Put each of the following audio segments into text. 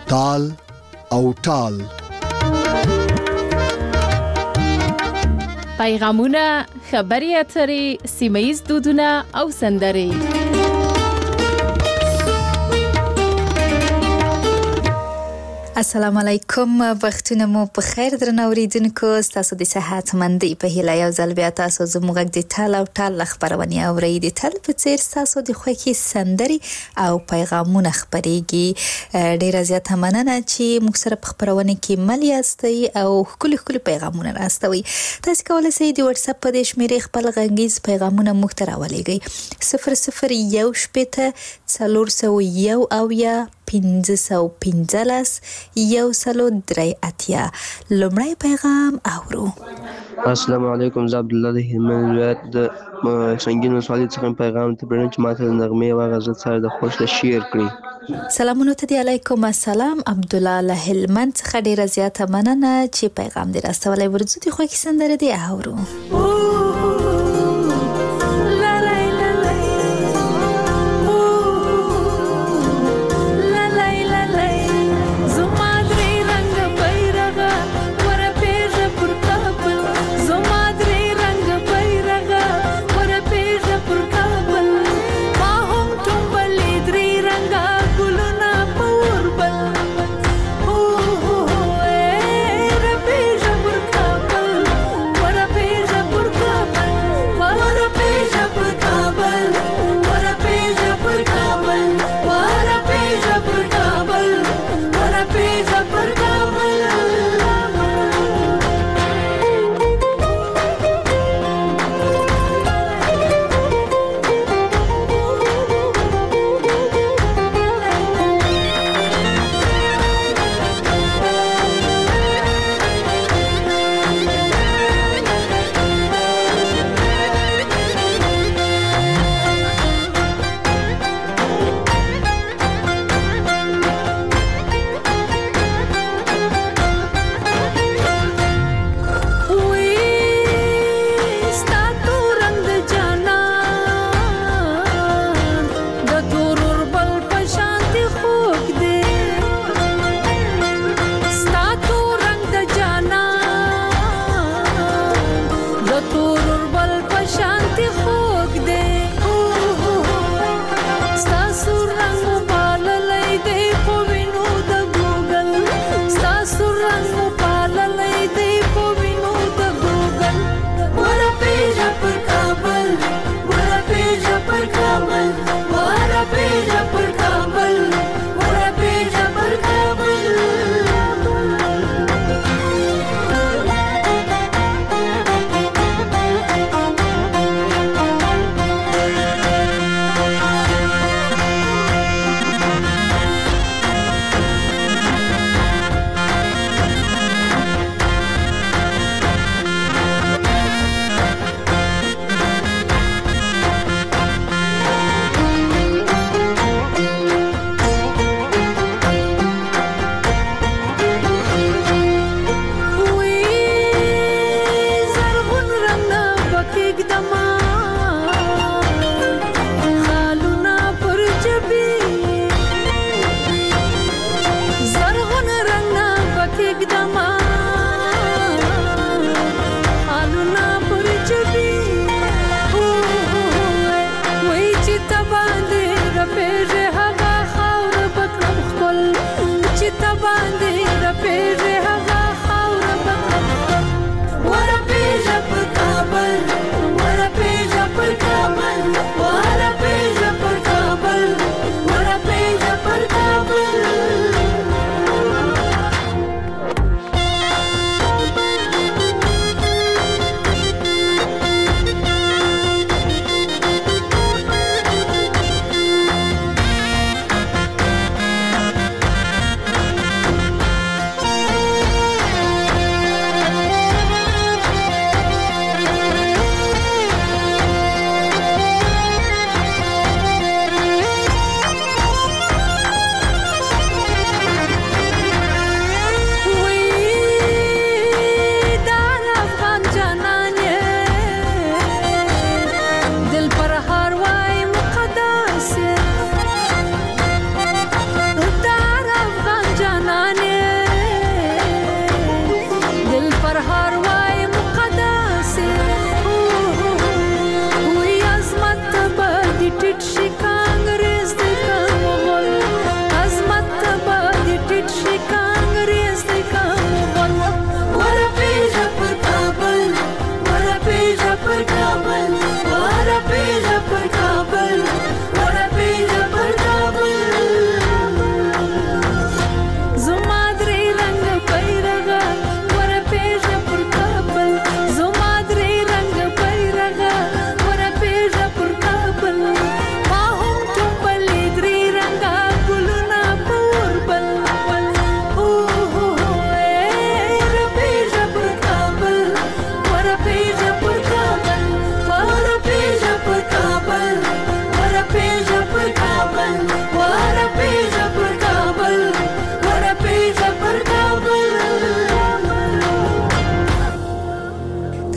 تال او ټال. پیغامونه، خبري اترې، سیمه‌ییز دودونه او سندرې. السلام علیکم، وختونه مو په خیر درنو اوریدونکو. تاسو د صحت مندي په هیله یو ځل بیا تاسو زموږ د ټال او ټال خبرونه اورئ. د ټال په څیر تاسو د خوښي سندري او پیغامونه خبريږي. ډیره زیاته مننه چې موږ سره په خبرونه کې مل یاستئ او خپل پیغامونه راستوي. تاسو کولای شئ د واتس اپ په شمیرې خپل غږیز پیغامونه موږ ته راولېږئ. 0018 401 او یا 515 103 لومړی پیغام اورو. السلام علیکم، زه عبد الله د هلمند ولایت د سنگین ولسوالۍ څخه پیغام ته پرېږدم چې ماته د نغمې او غزل سره د خوښ شعر کړي. سلامونه ته دی. علیکم السلام، عبد الله له هلمند څخه ډیره زیاته مننه چې پیغام دې راستولی. ورځو د خوښي سندره دی اورو. Por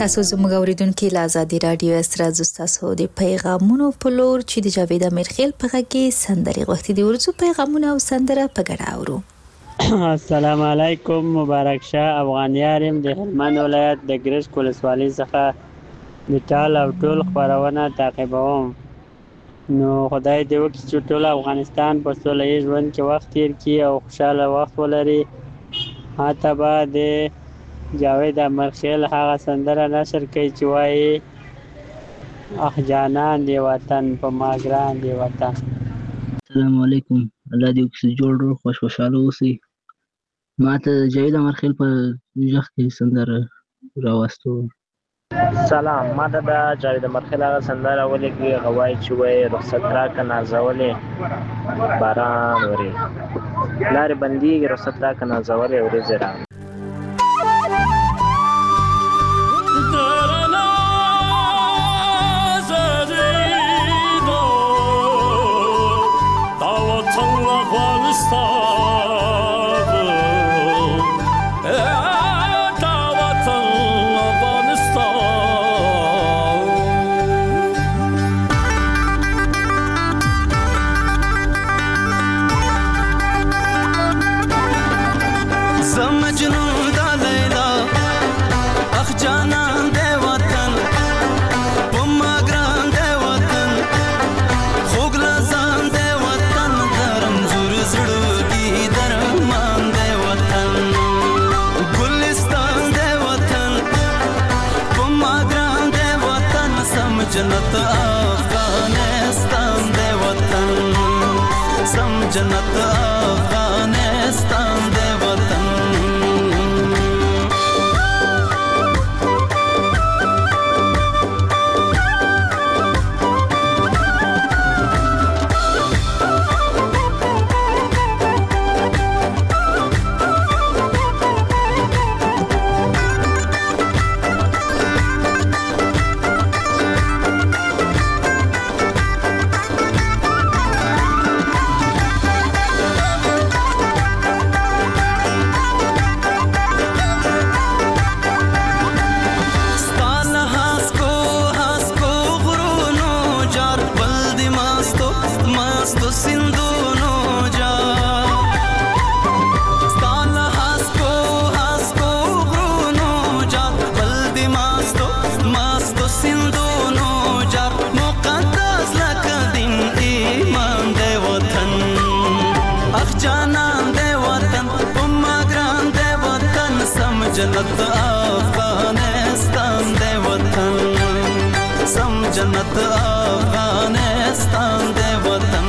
تاسو زموږ اوریدونکو له آزادي رادیو استراز تاسو د پیغامونو په لور چې د جاوید امیرخیل په غږ کې سندري غوښتي دي ورڅو پیغامونه او سندره په ګډه اورو. السلام علیکم، مبارک شه. افغانیارم د هلمند ولایت د ګرشک ولسوالۍ څخه د ټال او ټول خبرونه تعقیبوم. نو خدای دې وکړي چې ټول افغانستان په سوله ییز ژوند کې وخت تیر کړي او خوشاله وخت ولري. هاته به د جاوید امیرخیل هغه سندره نشر کوي چې وایي اخ جانان دی وطن په ما ګران دی وطن. السلام علیکم، الله دې وکړي جوړ خوشاله اوسئ. ما ته د جاوید امیرخیل په غږ کې سندره راوستو. سلام، ما ته د جاوید امیرخیل هغه سندره ولیکي هغه وایي چې وایي رخصت راکه نازولې باران وري لارې بندېږي رخصت راکه نازولې ورېځې راغلې. جنت افغانستان دے وطن، سم جنت افغانستان دے وطن. جنت افغانستان دے وطن، سم جنت افغانستان دے وطن.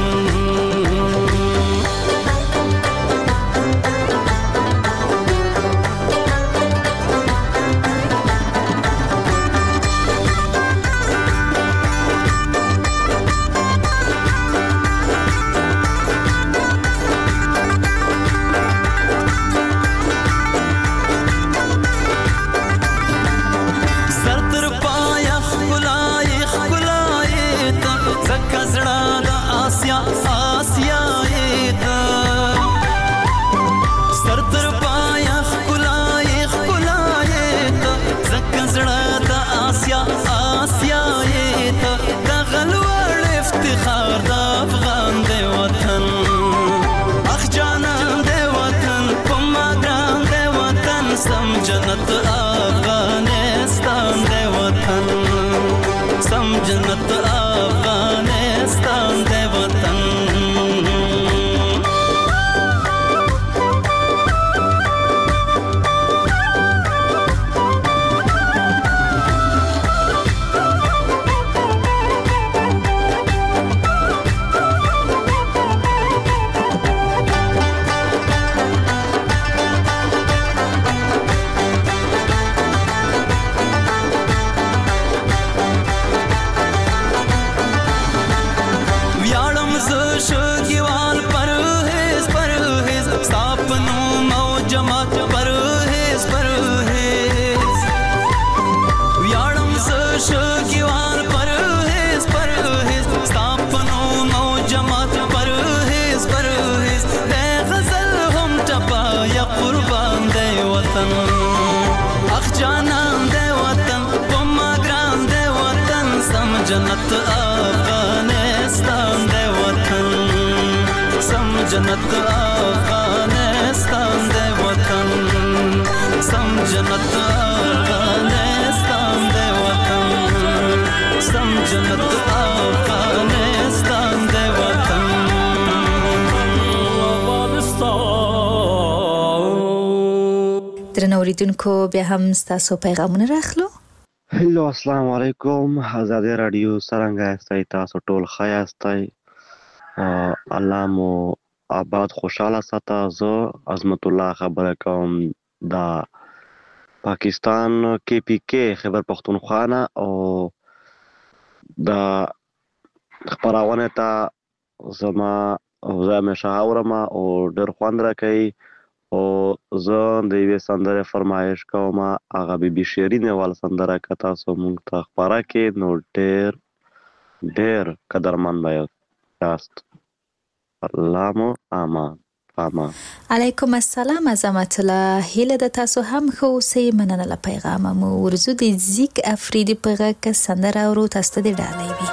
خلای जन्नत अफगानिस्तान दे वतन सम जन्नत अफगानिस्तान दे वतन सम जन्नत अफगानिस्तान दे वतन सम जन्नत अफगानिस्तान दे वतन درنو اوریدونکو بیا هم ستاسو پیغامونه راخلو. هلو السلام علیکم. آزادی رادیو څنګه یاستئ؟ تاسو ټول ښه یاستئ؟ الله مو آباد خوشحاله ساته. زه عظمت الله خبره کوم دا پاکستان KPK خیبر پختونخوا نه او دا خپرونه ته زما زه همیشه اورم او ډېر خوند راکوي او زه د یوې سندرې فرمایش کوم هغه بیبي شیرینې واله سندره که تاسو موږ ته خپاره کړې نو ډېر ډېر قدرمن به یاست. الله مو امان. علیکم السلام عظمت الله. هیله د تاسو هم ښه اوسئ. مننه له پیغامه مو ورځو د زیک افریدي په غږ کې سندره اورو. تاسو ته دې ډالۍ وي.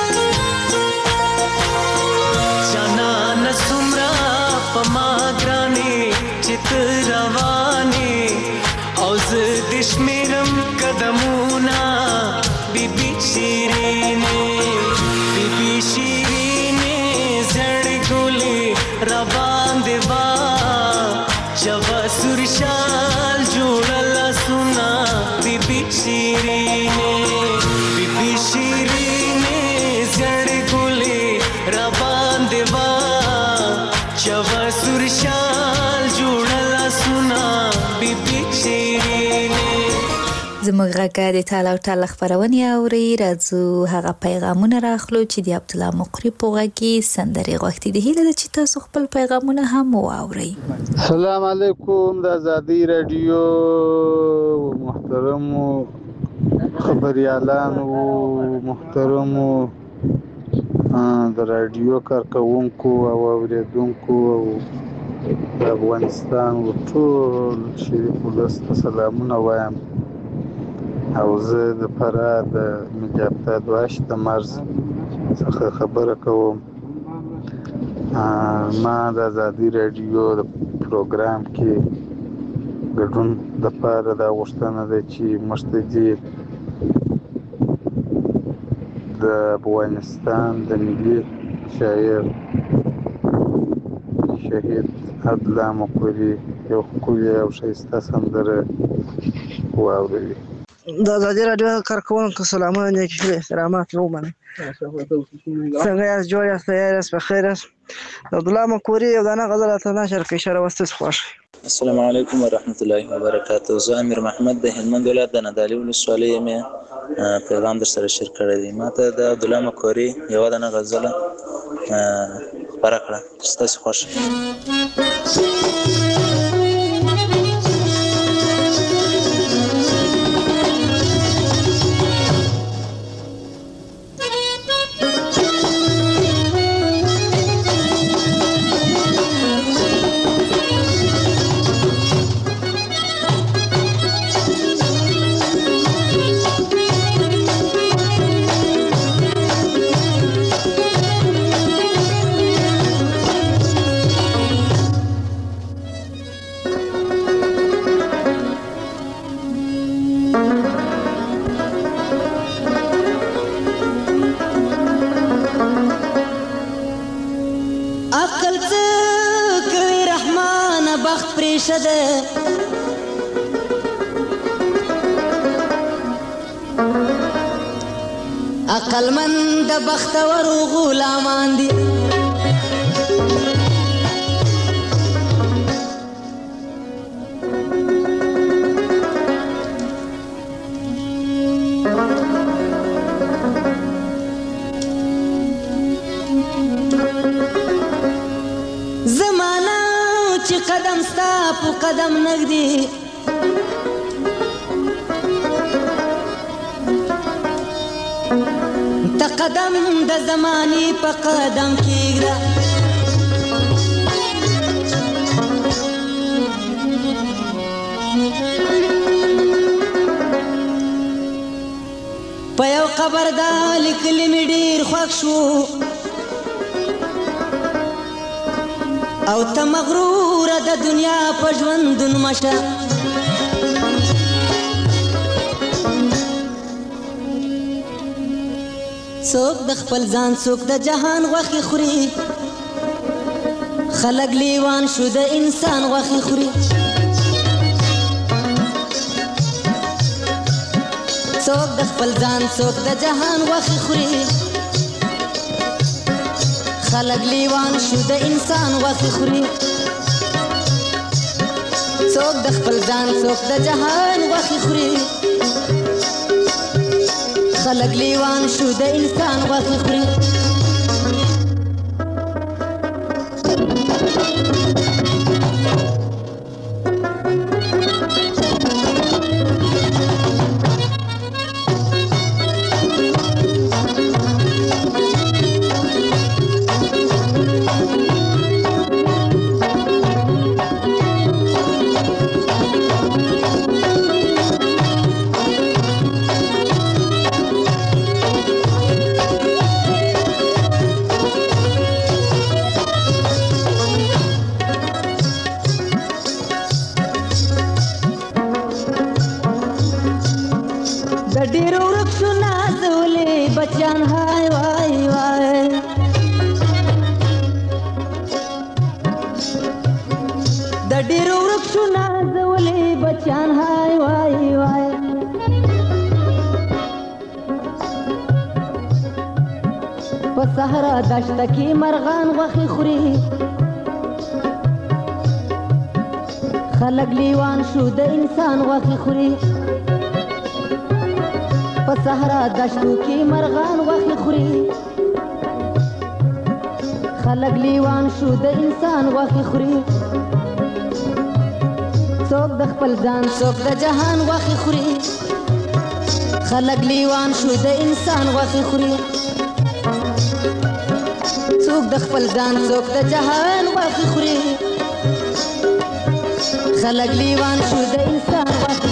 Grande زموږ غږ د تال او ټال خبرونه اوري. راځو هغه پیغامونه راخلو چې د عبد الله مقری په غږ کې سندرې غوښتي دي. هیله ده چې تاسو خپل پیغامونه هم واورئ. السلام علیکم د آزادی رادیو محترمو خبريالانو، محترمو د رادیو کارکونکو او اوریدونکو د افغانستان ټول شریف ولس ته سلامونه وایم. او زه د فراه د مجابتا دواش د مرز څخه خبره کوم. ما د آزادی رادیو د پروګرام کې ګډون د پاره د غوښتنه ده چې مستجیب د افغانستان د ملي شاعر شهید عبد الله مقری یو ښکلې او ښایسته سندره واورئ. د آزادي راډیو کارکوونکو سلامونه، نیکې هیلې، احترامات ومنئ. څنګه یاست؟ جوړ یاست؟ تیار یاست؟ بخیر یاست؟ د عبدالله مقری یو دانه غزل راته نشر کړئ، اشاره واستس خوښ. السلام علیکم ورحمت الله وبرکاته. زه امیر محمد د هلمند ولایت د نادعلي ولسوالۍ یم. پیغام در سره شیر کړی دی. ما ته د عبدالله مقری یوه دانه غزله خپره کړه چې ستاسې خوښ عقل من د بختور غلامان دي. زمانہ چې قدم ستا په قدم نږدې، ته قدم د زمانې په قدم کېږده. په یو قبر دا لیکلي مې ډېر خوښ شو، او ته مغروره د دنیا په ژوندون مشه. څوک د خپل ځان څوک د جهان غوښې خوري، خلک لیوان شو د انسان غوښې خوري. څوک د خپل ځان څوک د جهان غوښې خوري، خلک لیوان شو د انسان غوښې خوري. څوک د خپل ځان څوک د جهان غوښې خوري، خلق لیوان شو د انسان غوښې خوري. صحرا دشته کې مرغان غوښې خوري، خلک لیوان شو د انسان غوښې خوري. په صحرا دشتو کې مرغان غوښې خوري خلک لیوان شو د انسان غوښې خوري څوک د خپل ځان څوک د جهان غوښې خوري خلک لیوان شو د انسان غوښې خوري څوک د خپل ځان څوک د جهان غوښې خوري خلک لیوان شو د انسان غوښې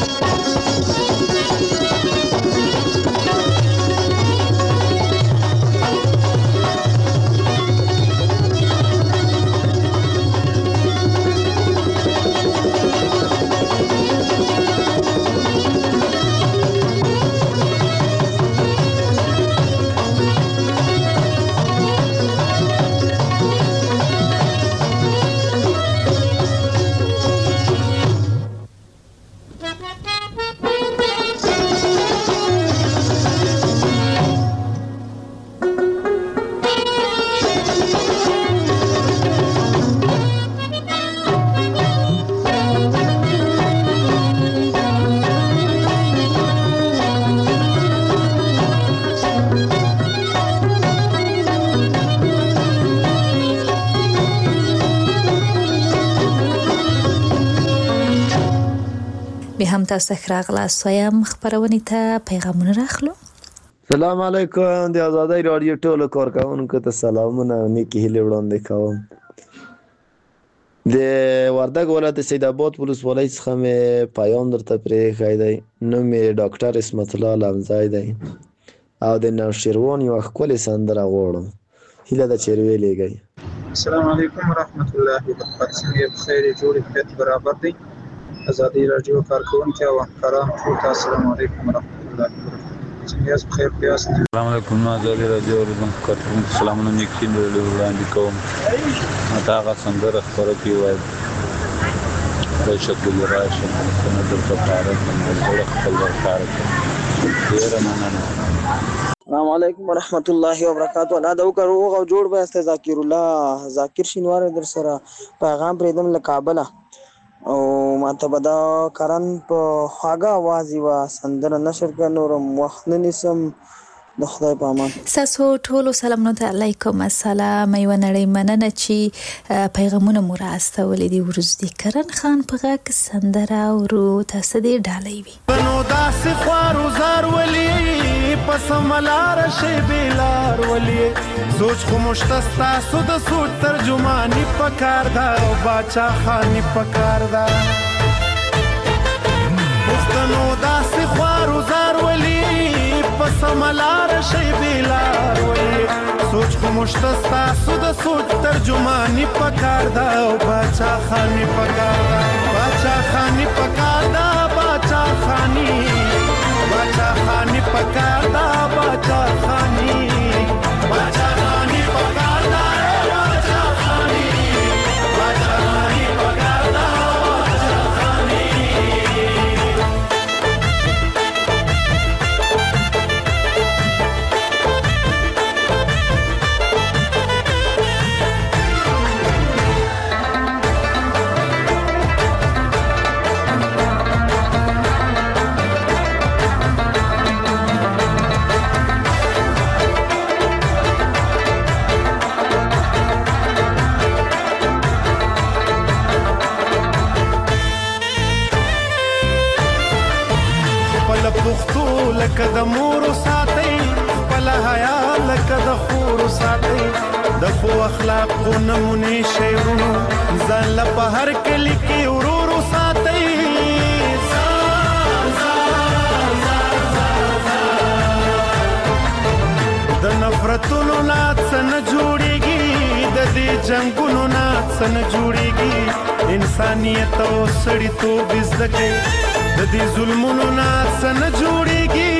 هم تاسو ښه راغلاست وایم خبرونه ته پیغامونه راخلو سلام علیکم د آزادۍ رادیو ټولو کارکونکو ته سلامونه او نیکی هیلې وړاندې کوم د وردګ ولایت سید آباد ولسوالۍ څخه مې پیغام درته پرېښی دی نوم یې ډاکټر اسمت الله لمځی دی او د نوشیروان یوه ښکلې سندره غواړم هیله ده چې ویلېږئ السلام علیکم ورحمت الله وبرکاته څنګه بخیر جوړ خیت برابر دی آزادۍ رادیو کارکونکو او همکاران ټول ته السلام علیکم ورحمت الله وبرکاته څنګه یاست بخیر یاست السلام علیکم آزادۍ رادیو کارکونکو سلامونه نیکی وړاندې کوم ماته هغه سندره خپره کړې وای راشد ګلراشه څنګه درته کار کوم خپل کار کوم ډیر مننه السلام علیکم ورحمت الله وبرکاته انا د وکړو او جوړ به است ذاکر الله ذاکر شینوار در سره پیغام پرېدم له کابل او ماته بدا کرن په هغه आवाज وا سندره نشر کنورم وخت نسم د خدای په امان ساسو ټولو سلامونه علیکم السلام ایو نړۍ مننه چې پیغامونه مو راستولې دي ورزدي کرن خان په غاک سندره ورو تاسو دې ډالۍ وي نو داس خوارو زار ولي پس ملار شي بلار ولي سوچ خو مشتستا سود سود ترجمانی پکار دا او باچا خانی پکار دا پښتنو داس خوارو زار ولي پس ملار شي بلار ولي سوچ خو مشتستا سود سود ترجمانی پکار دا او باچا خانی پکار دا باچا خانی پکار دا باچا خانی پکار دا باچا خانی باچا خانی پکار دا باچا خانی پکار دا باچا خانی پښتو لکه د مور ساتي خپل حیا لکه د خور ساتي د خو اخلاق نمونه شیرونو ځان له په هر کلی کې ورور ساتي د نفرتونو نات نه جوړيږي د دې جنگونو نات نه جوړيږي انسانيت او سړیتوب زده د دې ظلمونو ناس نه جوړيږي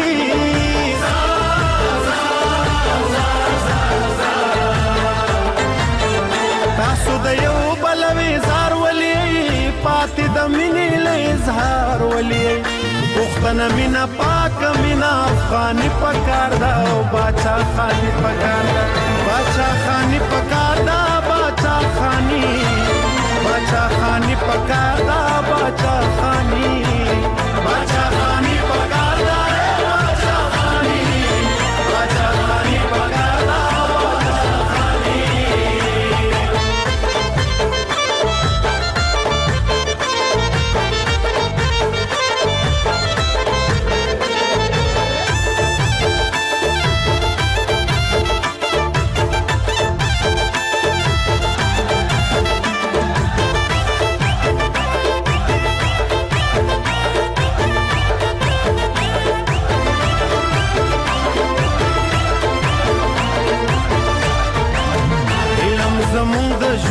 تاسو د یو بل وزار ولي پاتې د مینې له اظهار ولي پښتنه مینا پاک مینا افغاني پکار دا او باچا خاني پکار دا باچا خاني پکار دا باچا خاني پکار دا باچا خاني پکار دا باچا خاني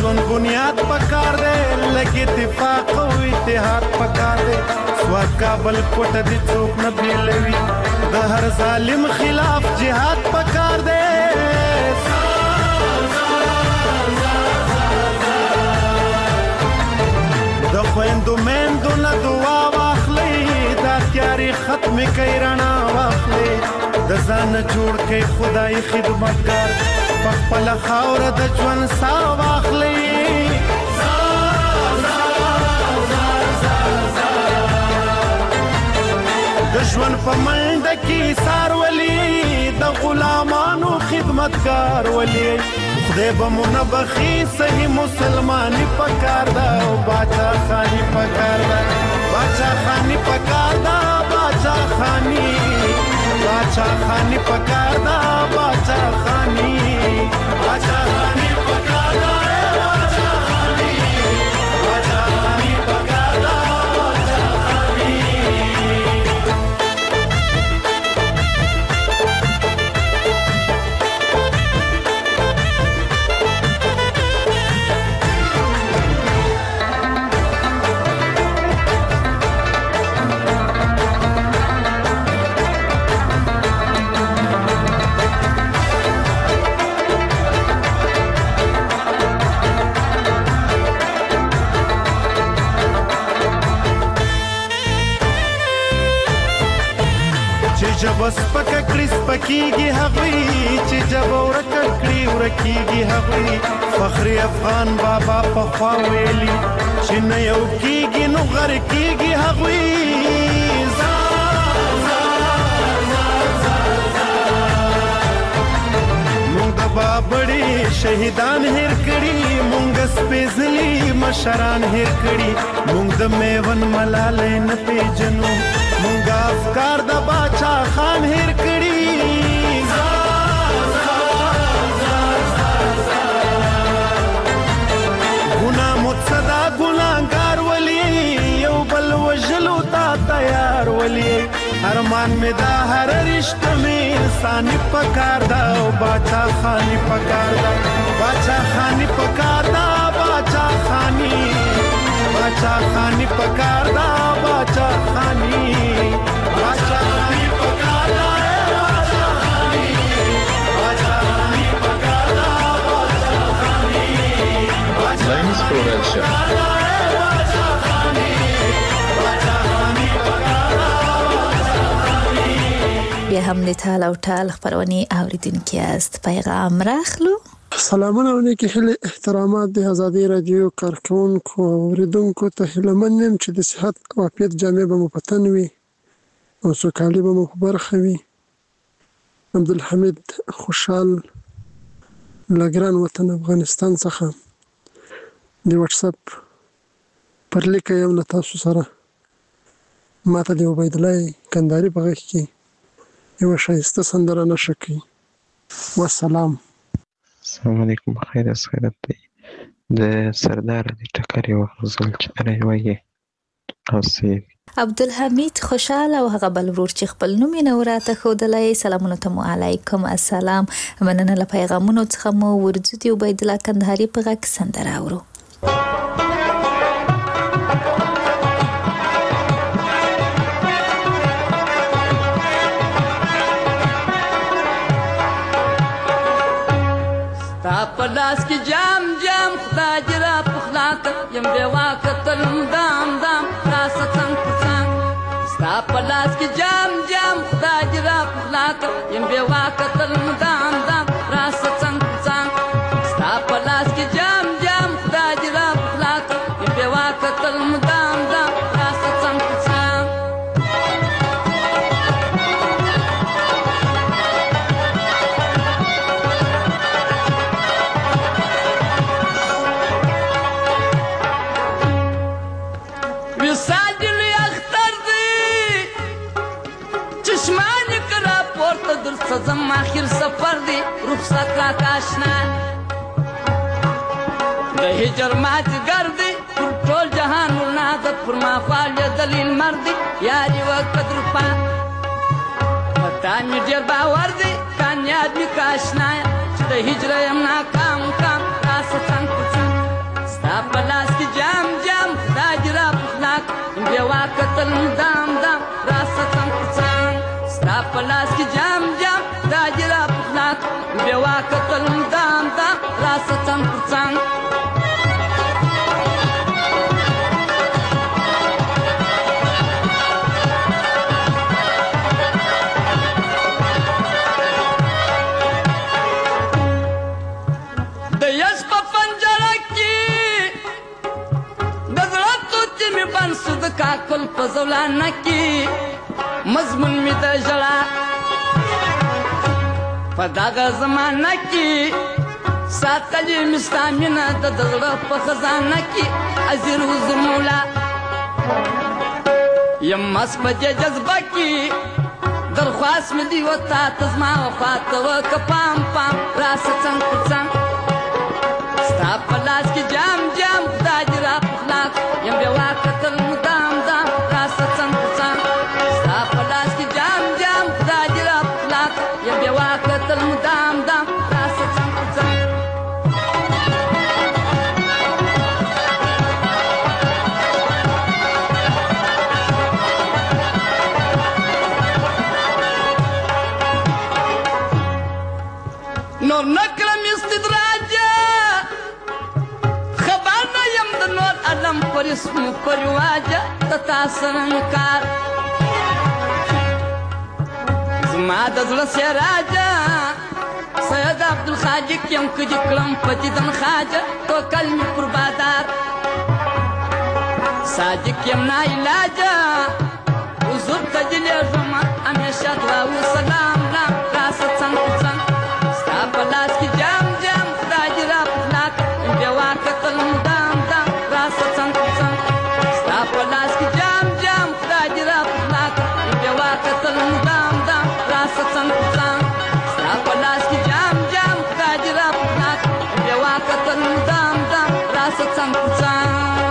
ژوند بنیاد پکار دی لږ اتفاق او اتحاد پکار دی سواد کابل کوټه دې څوک نه بیلوي د هر ظالم خلاف جهاد پکار دی د خویندو میندو نه دعا واخلئ دا تیارې ختمې کوي رڼا واخلئ د ځان جوړ کوي خدای خدمتګار په خپله خاوره د ژوند ساه واخلئ د ژوند په منډه کې سار ولي د غلامانو خدمتګار ولي خدای به مو نه بخي صحیح مسلماني پکار ده او باچا خاني پکار ده باچا خاني پکار ده باچا خاني پکار ده باچا خاني پکار ده جب سپکه کړي سپکېږي هغوی چې جب ورکه کړي ورکېږي هغوی فخري افغان بابا پخوا ویلي چې نه یو کېږي نو غر کېږي هغوی مونږ د بابړې شهیدان هېر کړي مونږ سپېڅلي مشران هېر کړي مونږ د میون ملالۍ نه پېژنو مونږ افکار د باچا خان هېر کړي ګناه مو څه ده ګناهګار ولي یو بل وژلو ته تیار ولي ارمان مې دا هر رشته مې انساني پکار ده او باچا خاني پکار ده باچا خاني پکار ده باچا خاني پکار ده باچا خاني پکار ده Ladies Production. بیا هم د ټال او ټال خبرونه اوریدونکو است پیغام راخلو سلامونه او نیکی هیله احترامات د ازادي رادیو کارکونکو اوریدونکو ته هیله منم چې د صحت او عافیت جامع به مو پتن وي او سوکالي به مو په برخه وي عبدالحمید خوشحال لګران وطن افغانستان څخه د واتس اپ پر لیکه یو له تاسو سره ماته د عبید الله کندهاري په غږ کې یو شایسته سندره نشه کوي والسلام السلام علیکم خیر از خیرت دی د سردار د ټکر یو غزل چې راوایي او سید عبدالحمید خوشحال او هغه بل ورور چې خپل نوم یې نو راته ښودلی سلامونه ته مو علیکم السلام مننه له پیغامونو څخه مو ورځو د عبید الله کندهاري په غږ سندره اورو پلاس کی جام جام خدای جرا پخلاک یم بیوا کتلم دام دام راس څنګ څنګ ستا پلاس کی جام جام خدای جرا پخلاک یم بیوا کتلم دام دام راس څنګ څنګ ستا پلاس کی جام جام خدای جرا پخلاک یم بیوا کتلم دام دام راس څنګ څنګ سزم آخر سفر دی رخصت را کاشنا د هجر مات گردی پر ټول جهان ولنادت پر ما خال دلیل مردی یاری و قدر پا پتا می ډیر باور دی کامیاب می کاشنا چې د هجر یم ناکام کام راس څنګ راسه څنګ پر څنګ د یس په پنجره کې د زړه توتې مې بند سو د کاکل په زولانه کې مضمون مې د ژړا په دغه زمانه کې ساتلې مې ستا مینه د زړه په خزانه کې ازیر حضور مولا یم مست په دې جذبه کې درخواست مې دی وتا ته زما وفا ته وکه پام پام راسه څنګ پر څنګ ستا په لاس کې جام جام خدای دې را پخلاک یم بې واکه تل مدام دام راسه څنګ پر څنګ ستا په لاس کې جام جام خدای دې را پخلاک یم بې واکه تل مدام دام راسه څنګ پر څنګ نور نکرم استدراجه خبر نه یم د نور علم پر اسم پر واجه د تاثر انکار زما د زړه سراجه سید عبدالخاجق یم که دې کړم په دیدن خاجه توکل مې پر بادار صادق یم ناعلاجه حضور ته دې لېږم همیشه دعا و سلام لام راسه څنګ پر څنګ په لاس کې جام جام خدای دې را پخلاک بې واکه تل مدام دام راسه څنګ پر څنګ ستا په لاس کې جام جام خدای دې را پخلاک بې واکه تل مدام دام راسه څنګ پر څنګ ستا په لاس کې جام جام خدای دې را پخلاک بې واکه تل مدام دام راسه څنګ پر څنګ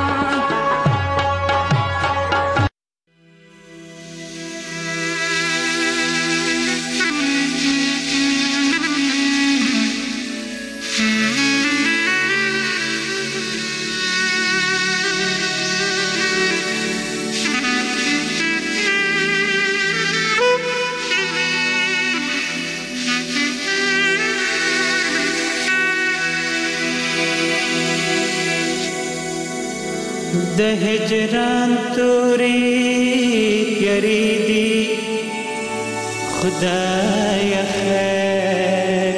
د هجران توري تیری دی خدای خیر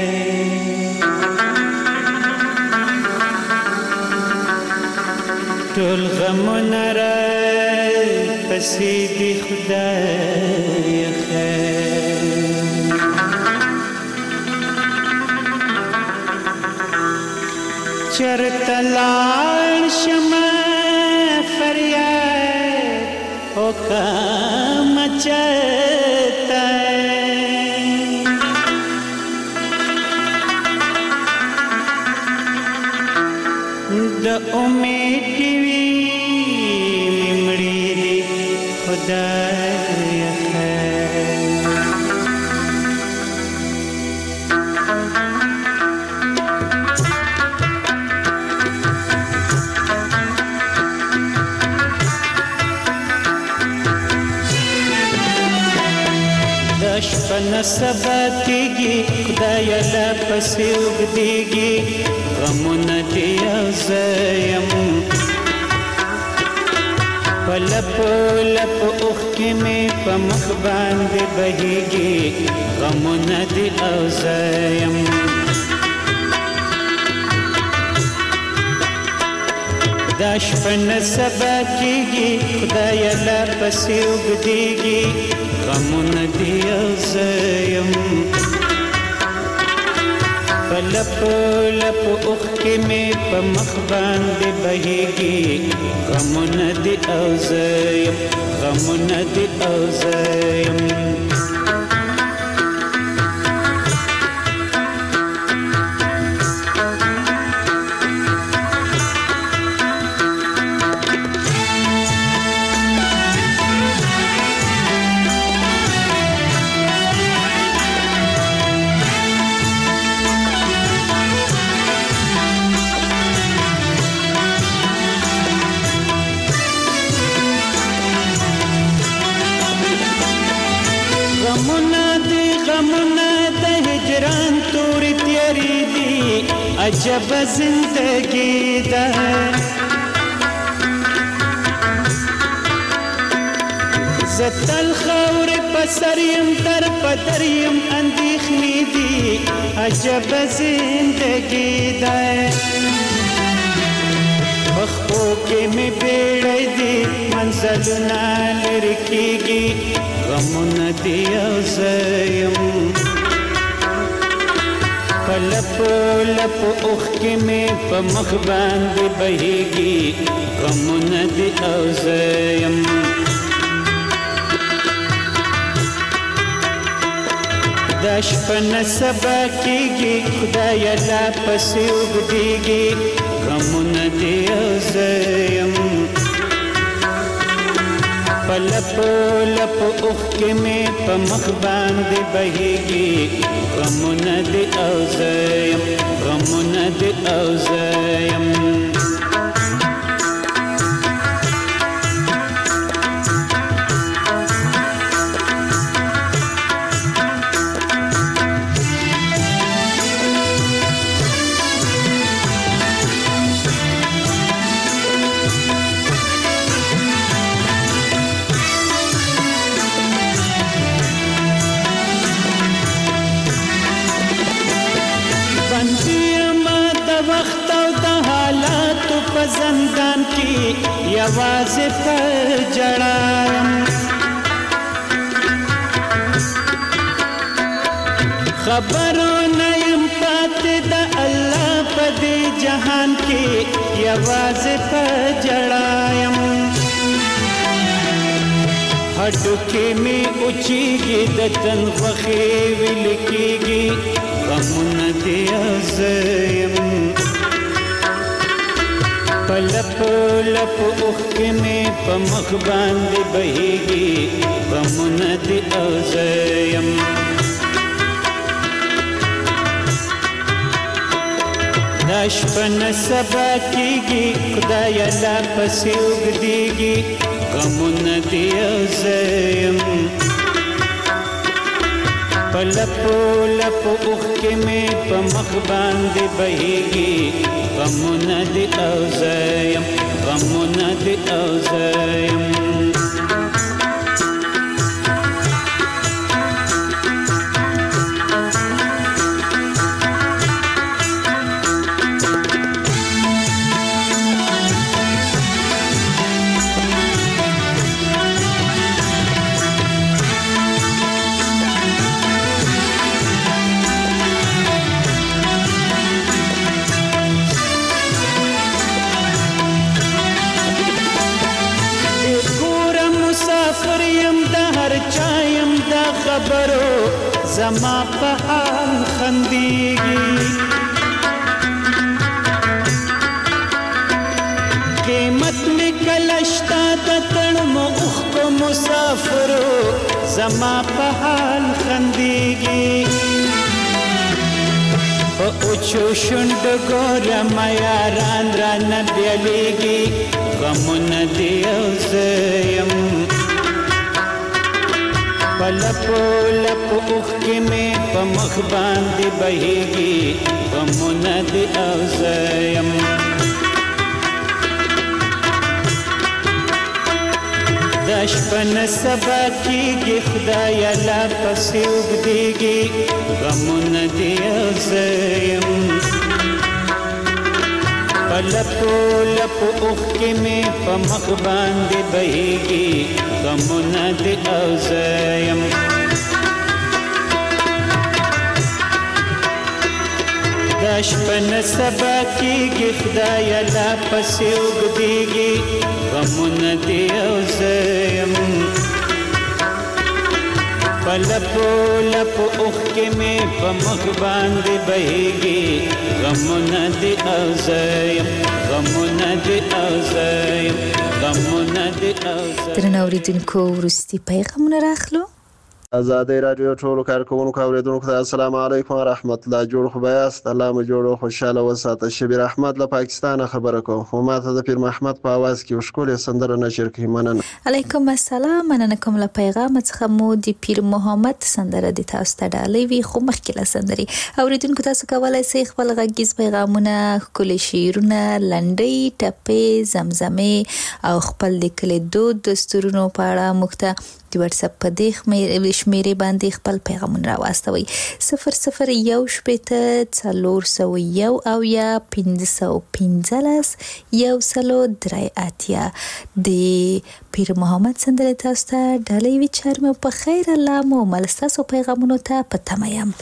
ټول غمونه را پسې دی خدای خیر چرته لاړ شمه فریاد او کام چتا د امید وی مړی دی خدای خیر شپه سبا کېږي خدای له پسې اوږدېږي غمونه دې یو زه یم په لپو لپو اوښکې مې په مخ باندې بهېږي غمونه دې او زه یم دا شپه نه سبا کېږي خدای له پسې اوږدېږي غمونه دې یو زه یم په لپو لپو اوښکې مې په مخ باندې بهېږي غمونه دې او زه یم غمونه دې او زه یم عجب زندگی ده زتل خور پسر یم در پدر یم اندیخنی دی عجب زندگی ده مخبو کې می بیړی دی منزلونه لرې کېږي غمونه دی او زه یم په لپو لپو اوښکې مې په مخ باندې بهیږي غمونه دی او زه یم دا شپه نه سبا کېږي خدایه لا پسې اوږدېږي غمونه دی او زه یم په لپو لپو اوښکې مې په مخ باندې بهیږي غمونه دی او زه یم غمونه دی او زه یم زندان کی یوازې پر جړایم خبرونه یم پاتې د الله په دې جهان کې یوازې پر جړایم هډوکې مې اوچیږي د تن غوښې ویل کېږي غمونه دې او زه یم په لپو لپو اوښکې مې په مخ باندې بهیږي غمونه دې او زه یم دا شپه نه سبا کېږي خدایه لا پسې اوږدېږي غمونه دې او زه یم په لپو لپو اوښکې مې په مخ باندې بهیږي غمونه دې او زه یم غمونه دې او زه یم خبرو زما په حال خندېږي قیمت مې کله شته د تړمو اوښکو مسافرو زما په حال خندېږي په اوچو شونډو ګورم یاران رانه بیلیږي غمونه دې او زه یم په لپو لپو اوښکې مې په مخ باندې بهیږي غمونه دې او زه یم دا شپه نه سبا کېږي خدایه لا پسې اوږدېږي غمونه دې او زه یم په لپو لپو اوښکې مې په مخ باندې بهیږي غمونه دې او زه یم دا شپه نه سبا کېږي خدایه لا پسې اوږدېږي غمونه دې او زه یم په لپو لپو اوښکې مې په مخ باندې بهیږي غمونه دې او زه یم غمونه دې او زه یم غمونه دې او زه یم درنو اوریدونکو وروستي پیغامونه راخلو ازادي راډیو ټولو کارکوونکو اوریدونکو ته السلام علیکم ورحمت الله. جوړ خو بیاست، الله مو جوړ او خوشاله وساته. شبیر احمد له پاکستان خبره کوم، خو ماته د پیر محمد په आवाज کې وشکول سندره نشر کوي. مننه. علیکم السلام. مننه کوم له پیغام څخه مو د پیر محمد سندره د تاسو ته ډالۍ وي، خو مخکې له سندري اوریدونکو تاسو کولای شئ خپل غږیز پیغامونه، ښکلي شعرونه، لنډۍ، ټپې، زمزمې او خپل د کلي دود دستورونو په اړه موږ ته د واتس اپ په دې شمیرې باندې خپل پیغامونه راواستوئ. 001 شپېته 401 او یا 515 103 د پیر محمد سندره تاسو ته ډالۍ وي. چار مو په خیر، الله مو مل ستاسو پیغامونو ته په تمه یم.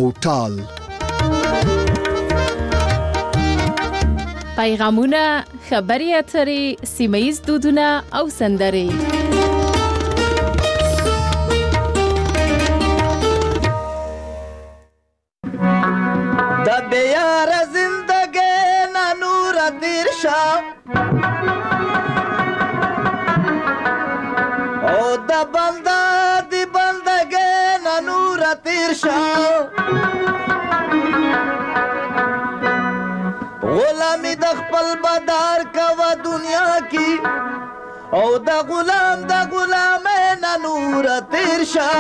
او ټال. پیغامونه، خبري اترې، سیمه‌ییز دودونه او سندرې. د بیار زندګۍ نه نور تیر شا او د بنده دی بندګۍ نه نور تیر شا غلامی د خپل بدار کوا دنیا کی او د غلامۍ نه نور تیر شا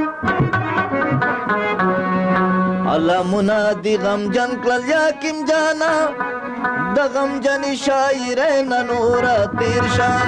الله منادي غم جن کل یا کیم جانا د غم جن شاعر نه نور تیر شان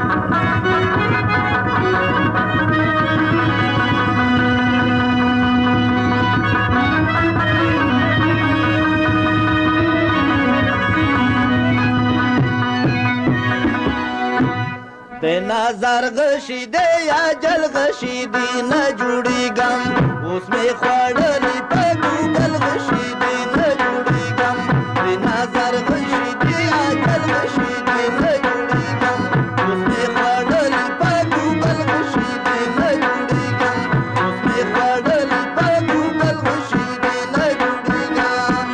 د نظر غشي دی یا جل غشي دی نه جوړي غم اوس می خوړلې په ګوګل غشي دی نه جوړي غم د نظر غشي دی یا جل غشي دی نه جوړي غم اوس می خوړلې په ګوګل غشي دی نه جوړي غم اوس می خوړلې په ګوګل غشي دی نه جوړي غم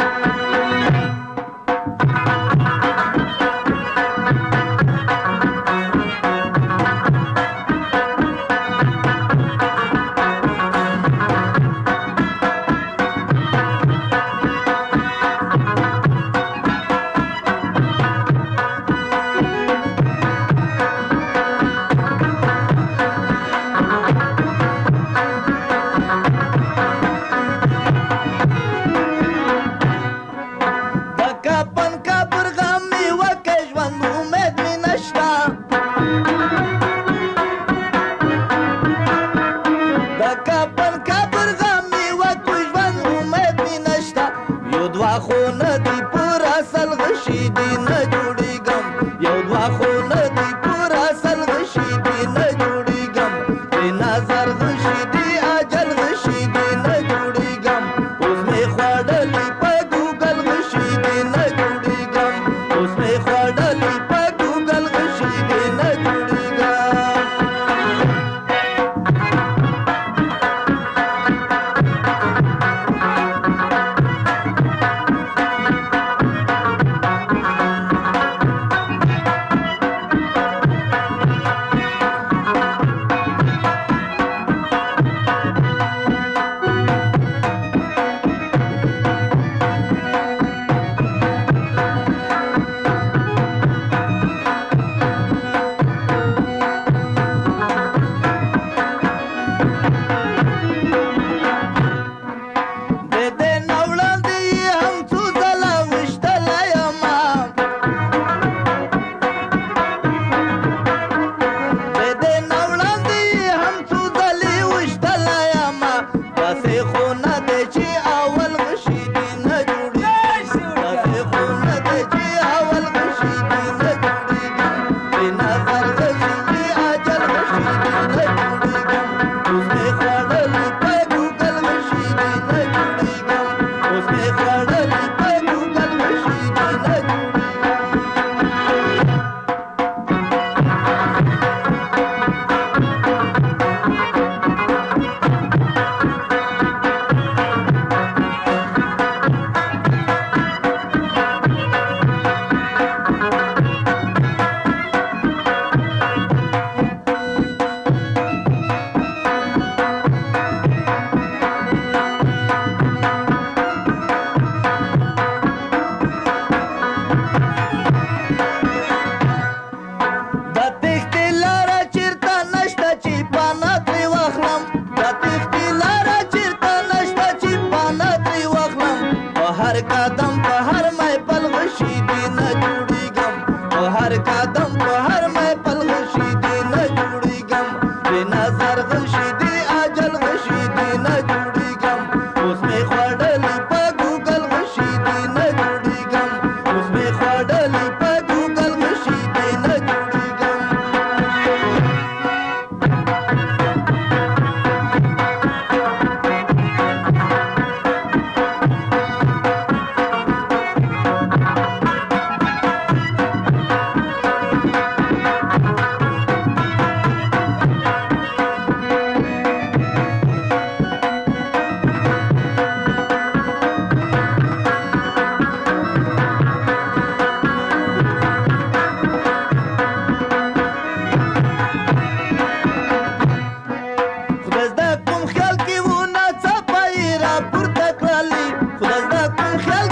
خیال